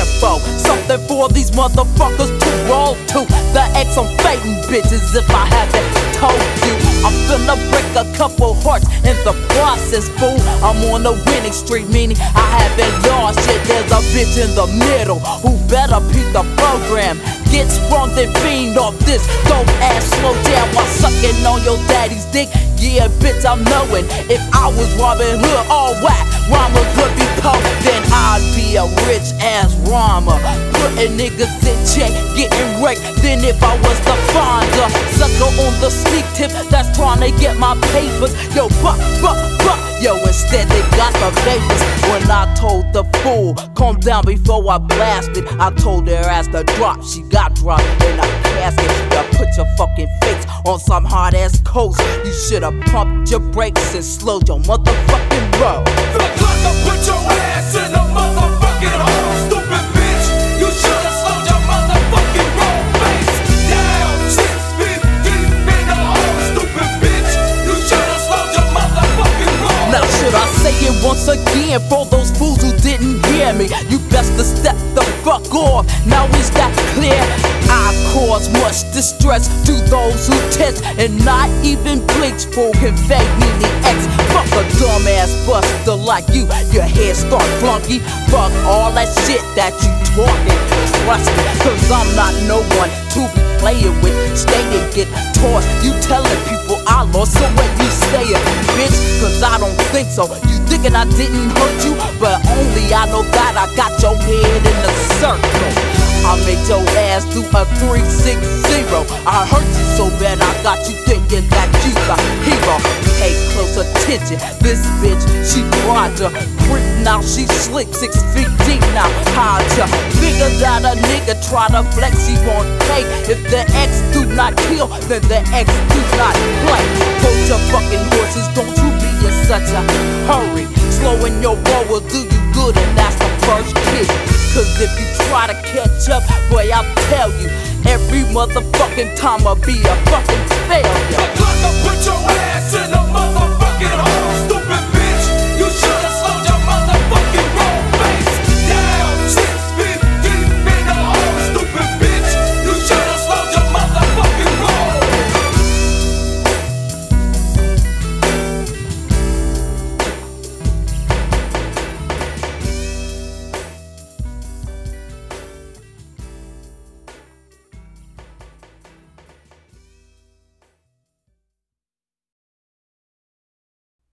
info, something for these motherfuckers to roll to. The X on fighting bitches if I haven't told you. I'm finna break a couple hearts in the process, fool. I'm on a winning streak, meaning I haven't lost yet. There's a bitch in the middle who better beat the program. Get sprung then fiend off this dope ass slow down while sucking on your daddy's dick. Yeah, bitch, I'm knowing if I was Robin Hood, all whack rhymers would be poor. Then I'd be a rich ass rhymer, putting niggas in check, getting wrecked. Then if I was the Fonda, sucker on the sneak tip that's trying to get my papers. Yo, yo, instead they got the vapors. When I told the fool, calm down before I blasted, I told her ass to drop. She got dropped in a casket. You put your fucking face on some hard ass coast. You should've pumped your brakes and slowed your motherfucking roll. The clock up, put your ass in a motherfucking hole, stupid bitch. You should've slowed your motherfucking roll. Face down, 6 feet deep in the hole, stupid bitch. You should've slowed your motherfucking roll. Now should I say it once again for those fools who didn't hear me? You best to step the fuck off. Now is that clear? I cause much distress to those who test and not even bleach for convey me the X. Fuck a dumbass buster like you, your head start flunky. Fuck all that shit that you talking. Trust me, cause I'm not no one to be playing with. Stay and get tossed. You telling people I lost, so when you say it, bitch, cause I don't think so. You thinking I didn't hurt you, but only I know that I got your head in a circle. I made your ass do a 360. I hurt you so bad I got you thinking that you's a hero. Pay close attention, this bitch, she Roger. Freak now, she slick, 6 feet deep now. How'd ya figure that a nigga try to flex, he won't pay. If the X do not kill, then the X do not play. Hold your fucking horses, don't you be in such a hurry. Slowing your roll will do you good, and that's the first kick. Cause if you try to catch up, boy, I'll tell you, every motherfucking time I'll be a fucking failure. The clock up, put your ass in a